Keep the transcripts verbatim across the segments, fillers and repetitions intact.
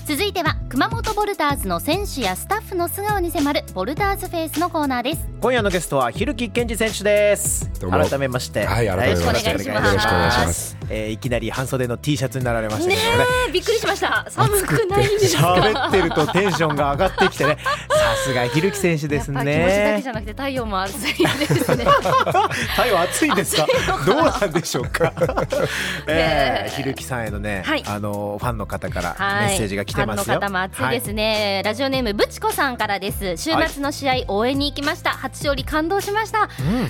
続いては熊本ボルターズの選手やスタッフの素顔に迫るボルターズフェイスのコーナーです。 今夜のゲストは蛭木健二選手です。改めまして、 はい、改めましてよろしくお願いします。 よろしくお願いします。 えー、いきなり半袖の T シャツになられましたけどね。 ねえ、びっくりしました。寒くないんですか。 喋ってるとテンションが上がってきてね。さすが蛭木選手ですね。 やっぱ気持ちだけじゃなくて太陽も暑いですね。 太陽暑いですか。どうなんでしょうか。えー、蛭木さんへのね、はい、あのファンの方からメッセージが来てますよ。 ファンの方も暑いですね、はい、ラジオネームぶちこさんからです。週末の試合、はい、応援に行きました。初勝利感動しました、うん、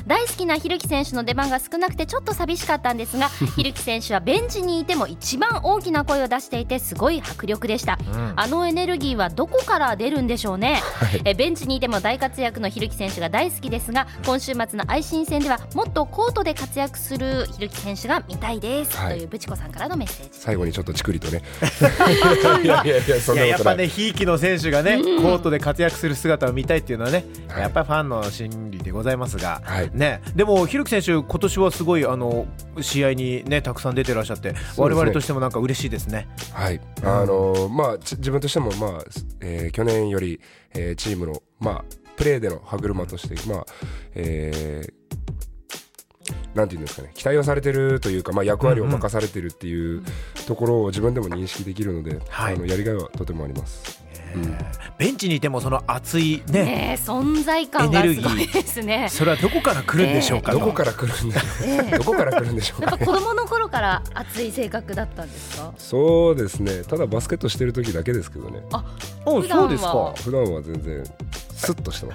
大好きな蛭木選手の出番が少なくてちょっと寂しかったんですが蛭木選手はベンチにいても一番大きな声を出していてすごい迫力でした、うん、あのエネルギーはどこから出るんでしょうね、はい、えベンチにいても大活躍の蛭木選手が大好きですが、今週末の愛心戦ではもっとコートで活躍する蛭木選手が見たいです、はい、というぶちこさんからのメッセージ。 最後にちょっとちくりとねいやいやいや、そんなことない。いや、やっぱね、ひいきの選手がね、うん、コートで活躍する姿を見たいっていうのはね、はい、やっぱりファンの心理でございますが、はい、ね、でも蛭木選手今年はすごいあの試合にねたくさん出てらっしゃって、ね、我々としてもなんか嬉しいですね。 はい、あのー、まあ自分としてもまあ、えー、去年より、えー、チームのまあプレーでの歯車としてまあ、えーなんていうんですかね、期待をされてるというか、まあ、役割を任されてるっていうところを自分でも認識できるので、うん、あのやりがいはとてもあります、 うん、ベンチにいてもその熱い、ねね、存在感がすごいですね。 それはどこから来るんでしょうか、 えー、どこから来るんでしょう、えー、どこから来るんでしょうか、 やっぱ子供の頃から熱い性格だったんですか。 そうですね、ただバスケットしてる時だけですけどね。 あ、お、そうですか。 普段は全然スッとしてます。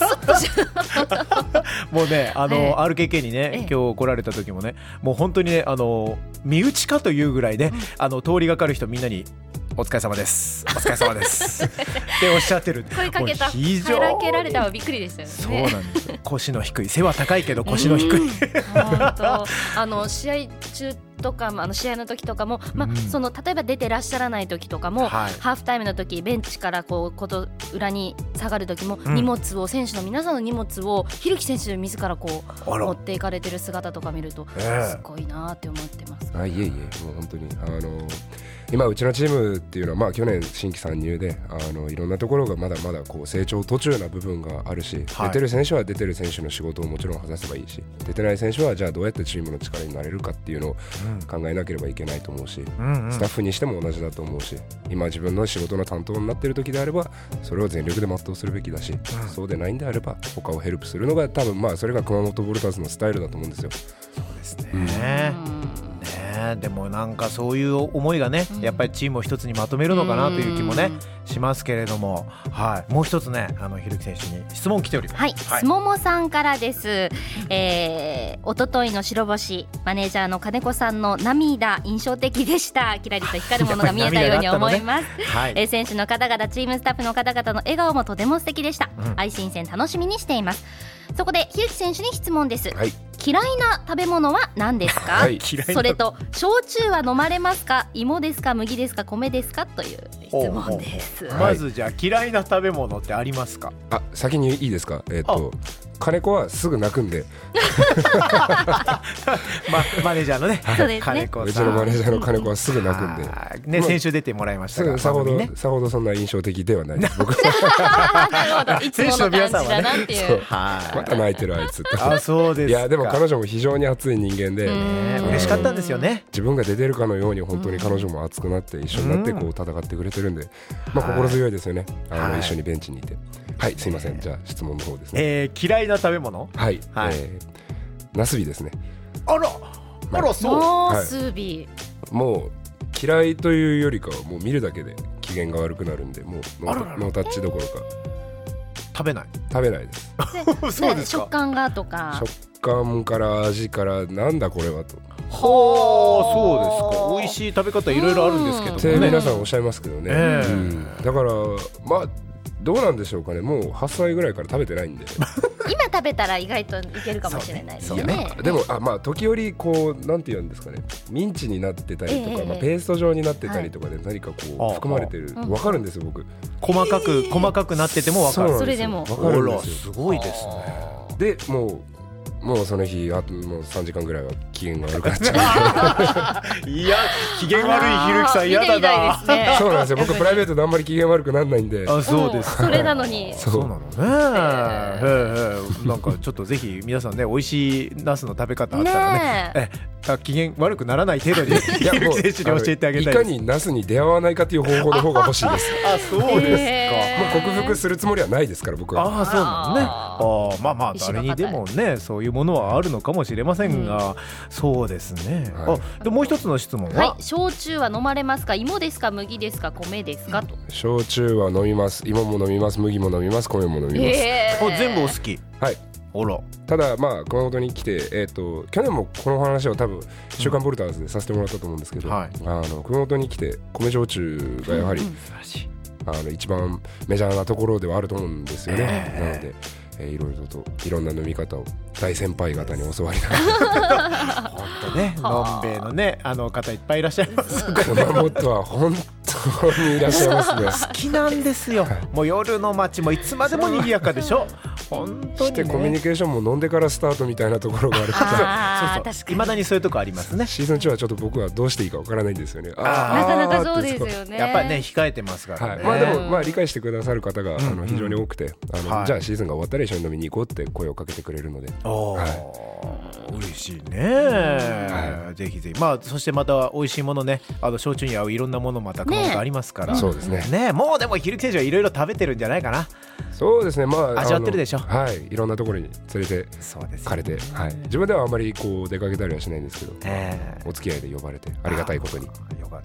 もうね、あの、えー、アールケーケー にね、えー、今日来られた時もね、もう本当にね、あの身内かというぐらいね、うん、あの通りがかる人みんなにお疲れ様です、お疲れ様ですっておっしゃってる。 声かけた、 非常に入らけられたはびっくりでしたよね。 そうなんですよ。腰の低い、背は高いけど腰の低い。 本当、あの試合中とかあの試合の時とかも、まあうん、その例えば出てらっしゃらない時とかも、はい、ハーフタイムの時ベンチからこうこと裏に下がる時も、うん、荷物を選手の皆さんの荷物を蛭木選手自らこう持っていかれてる姿とか見ると、えー、すごいなって思ってます。 あ、いえいえ、もう本当にあの今うちのチームっていうのは、まあ、去年新規参入であのいろんなところがまだまだこう成長途中な部分があるし、はい、出てる選手は出てる選手の仕事をもちろん果たせばいいし、出てない選手はじゃあどうやってチームの力になれるかっていうのを考えなければいけないと思うし、うんうん、スタッフにしても同じだと思うし、今自分の仕事の担当になっている時であればそれを全力で全うするべきだし、うん、そうでないんであれば他をヘルプするのが多分まあそれが熊本ボルターズのスタイルだと思うんですよ。 そうですね、うんね、でもなんかそういう思いがね、やっぱりチームを一つにまとめるのかなという気もねしますけれども、はい、もう一つね、あの蛭木選手に質問来ております。 はい、はい、すももさんからです。えー、おとといの白星、マネージャーの金子さんの涙印象的でした。キラリと光るものが見えたように思います、ね、はい、えー、選手の方々、チームスタッフの方々の笑顔もとても素敵でした、うん、愛心戦楽しみにしています。そこで蛭木選手に質問です、はい、嫌いな食べ物は何ですか、はい、それと焼酎は飲まれますか、芋ですか、麦ですか、米ですかという質問です。 まずじゃあ嫌いな食べ物ってありますか。 あ、先にいいですか。えー、っと金子はすぐ泣くんでま、マネージャーのね、 そうですね、 金子さん、うちのマネージャーの金子はすぐ泣くんで、 ね、先週出てもらいましたが、 さほど、ね、さほどそんな印象的ではないです僕いつもの感じだなっていう、 また泣いてるあいつあ、そうですか。 いやでも彼女も非常に熱い人間で、 ね、嬉しかったんですよね。 自分が出てるかのように本当に彼女も熱くなって一緒になってこう戦ってくれてるんで、まあ、心強いですよね。あの、はい、一緒にベンチにいて。はい、すいません、じゃあ質問の方ですね。 えー、嫌いな食べ物、 はい、はい、えー、ナスビですね。 あら、あら、そう、 ナスビ、 はい、もう嫌いというよりかはもう見るだけで機嫌が悪くなるんで、もうノー、ノータッチどころか食べない食べないですそうですか。 食感がとか、 食感から味からなんだこれはと。 はあ、そうですか。美味しい食べ方いろいろあるんですけどね、 って皆さんおっしゃいますけどね、えーうん、だからまあどうなんでしょうかね。もうはっさいぐらいから食べてないんで今食べたら意外といけるかもしれないですね。 ね、でもあ、まあ、時折こうなんて言うんですかね、ミンチになってたりとか、えーまあ、ペースト状になってたりとかで何かこう、はい、含まれてる分かるんですよ僕。 細かく、えー、細かくなってても分かる。 それでも分かるんですよ。 すごいですね。 でもうもうその日あともうさんじかんぐらいは機嫌が悪くなっちゃういや機嫌悪いひるきさん嫌だな、 ね、そうなんですよ。僕プライベートであんまり機嫌悪くならないんで。 あ、そうですか。 それなのにそうなのね、えー、なんかちょっとぜひ皆さんね、美味しいナスの食べ方あったら ね, ねえ機嫌悪くならない程度にひるき選手に教えてあげたいです。 いかにナスに出会わないかという方法の方が欲しいですあ, あそうですか、 えー、もう克服するつもりはないですから僕は。 ああ、そうなのね。あ、まあまあ誰にでもねそういうものはあるのかもしれませんが、うん、そうですね、はい、あでもう一つの質問は、 はい、焼酎は飲まれますか？芋ですか？麦ですか？米ですか？と。 焼酎は飲みます。芋も飲みます。麦も飲みます。米も飲みます、 えー、全部お好き。 はい。ただまあ熊本に来て、えー、と去年もこの話を多分週刊ボルターズでさせてもらったと思うんですけど、うんはい、あの熊本に来て米焼酎がやはり、うん、あの一番メジャーなところではあると思うんですよね、えー、なので、えー、いろいろといろんな飲み方を大先輩方に教わりながら本当ね、のんべいのねあの方いっぱいいらっしゃいます熊本は本当にいらっしゃいますね好きなんですよ、はい、もう夜の街もいつまでも賑やかでしょ本当に、ね、 してコミュニケーションも飲んでからスタートみたいなところがあるからそうそう、いまだにそういうとこありますね。 シーズン中はちょっと僕はどうしていいかわからないんですよね。 あなかなかそうですよね。 やっぱりね控えてますからね、 はい、まあでもまあ理解してくださる方が、うん、あの非常に多くて、あの、はい、じゃあシーズンが終わったら一緒に飲みに行こうって声をかけてくれるので、 はい、嬉しいね、はい、ぜひぜひ、まあそしてまた美味しいものね、あの焼酎に合ういろんなものまた熊本ありますから、 ね、そうですね。 ね、もうでもひるき選手はいろいろ食べてるんじゃないかな。 そうですね、まあ味わってるでしょ。 はい、いろんなところに連れてかれて、はい、自分ではあまりこう出かけたりはしないんですけど、えー、お付き合いで呼ばれてありがたいことに。よかった。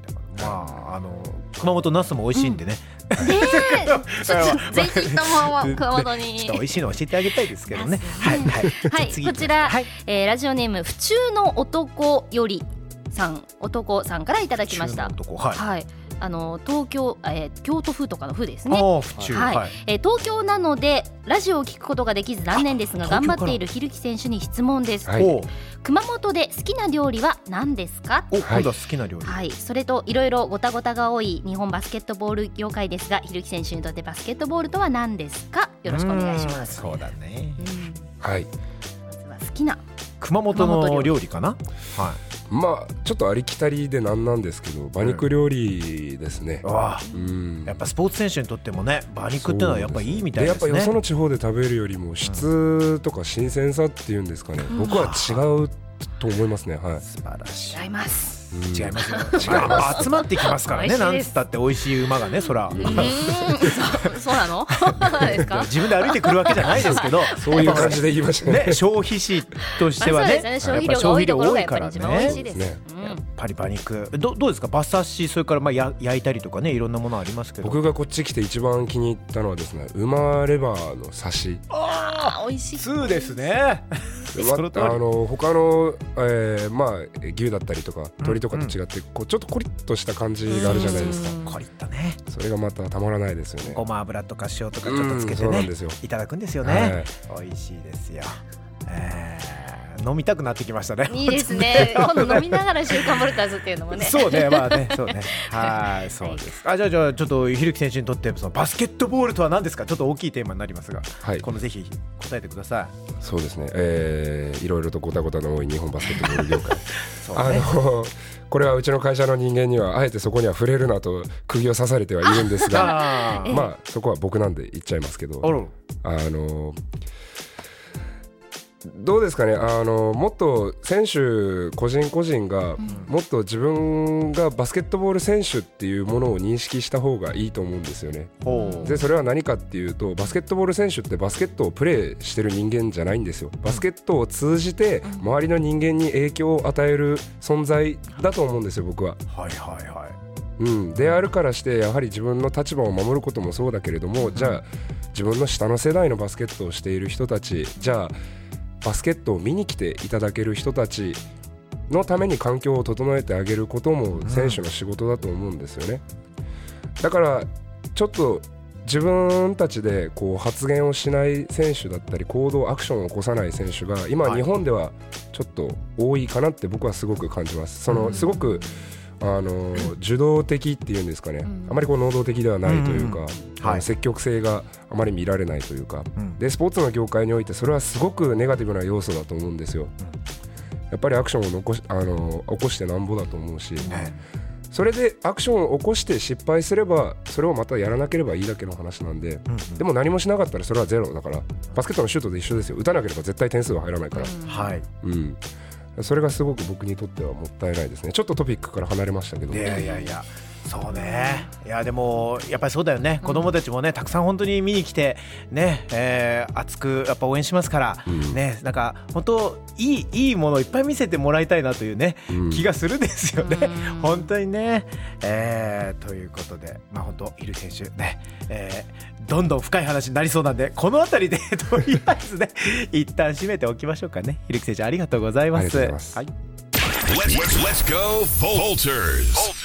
まああの熊本ナスも美味しいんでね。 うん、ねぜひとも熊本にちょっと美味しいの教えてあげたいですけどね。 はいはいはい。こちら、はい、えー、ラジオネーム府中の男よりさん男さんからいただきました。 府中の男、はい。はい、 あの東京、えー、京都府とかの府ですね。 府中、 はいはい、えー、東京なのでラジオを聞くことができず残念ですが頑張っているひるき選手に質問です、はい、熊本で好きな料理は何ですか？ お、今度は好きな料理、 はい、それといろいろごたごたが多い日本バスケットボール業界ですが、ひるき選手にとってバスケットボールとは何ですか？よろしくお願いします。 そうだね、うん、 はい、 まずは好きな熊本の料理かな。はい、 まあちょっとありきたりでなんなんですけど馬肉料理ですね、 うん、わあ、うん、やっぱスポーツ選手にとってもね馬肉ってのはやっぱいいみたいですね。 でやっぱよその地方で食べるよりも質とか新鮮さっていうんですかね、うん、僕は違うと思いますね、はい、 素晴らしい。 違います、 うん、違いますよ。違います。集まってきますからね。なんつったって美味しい馬がね、そら。うんそうそうなの？ですか？ 自分で歩いてくるわけじゃないですけど、 そういう感じで言いましたね。 ね、消費費としてはね、 ね、消費量が多いところがやっぱり一番美味しいです。 ね、やっぱり馬肉どどうですか？馬刺し、それからまあや焼いたりとかね、いろんなものありますけど、 僕がこっち来て一番気に入ったのはですね、馬レバーの刺し。 ああ、美味しい。 そうですね。 ま、あの他の、えー、まあ牛だったりとか鶏とかと違って、うん、こうちょっとコリッとした感じがあるじゃないですか。 コリッとね。 それがまたたまらないですよね。 ごま油とか塩とかちょっとつけてね、いただくんですよね、はい、美味しいですよ、えー、飲みたくなってきましたね。 いいですね。今度飲みながら週刊ボルターズっていうのもね。 そうね、まあね、そうね。はい、そうです。あ、じゃあじゃあちょっとひるき選手にとってそのバスケットボールとは何ですか？ちょっと大きいテーマになりますが、はい、このぜひ答えてください。 そうですね、えー、いろいろとごたごたの多い日本バスケットボール業界。そうね、あのこれはうちの会社の人間にはあえてそこには触れるなと釘を刺されてはいるんですが、あまあそこは僕なんで言っちゃいますけど、あのどうですかね、あのもっと選手個人個人が、うん、もっと自分がバスケットボール選手っていうものを認識した方がいいと思うんですよね。でそれは何かっていうと、バスケットボール選手ってバスケットをプレーしてる人間じゃないんですよ。バスケットを通じて周りの人間に影響を与える存在だと思うんですよ、僕は。はいはいはい、うん、であるからしてやはり自分の立場を守ることもそうだけれども、じゃあ自分の下の世代のバスケットをしている人たち、じゃあバスケットを見に来ていただける人たちのために環境を整えてあげることも選手の仕事だと思うんですよね。だからちょっと自分たちでこう発言をしない選手だったり行動アクションを起こさない選手が今日本ではちょっと多いかなって僕はすごく感じます。そのすごくあの受動的っていうんですかね、あまりこう能動的ではないというか、はい、積極性があまり見られないというか、うん、でスポーツの業界においてそれはすごくネガティブな要素だと思うんですよ。 やっぱりアクションを残しあの起こしてなんぼだと思うし、ね、それでアクションを起こして失敗すればそれをまたやらなければいいだけの話なんで、うんうん、でも何もしなかったらそれはゼロだから、バスケットのシュートで一緒ですよ。打たなければ絶対点数は入らないから、うんはいうん、それがすごく僕にとってはもったいないですね。ちょっとトピックから離れましたけど。 いやいやいやそうね。いやでもやっぱりそうだよね、子供たちもねたくさん本当に見に来てね、えー、熱くやっぱ応援しますから、うん、ねなんか本当いいいいものをいっぱい見せてもらいたいなというね、うん、気がするんですよね、うん、本当にね、えー、ということでまあ本当ヒル選手ね、えー、どんどん深い話になりそうなんでこのあたりでとりあえずね一旦締めておきましょうかね。ヒル選手ありがとうございます。 ありがとうございます。 はい。 Let's, let's go Volters!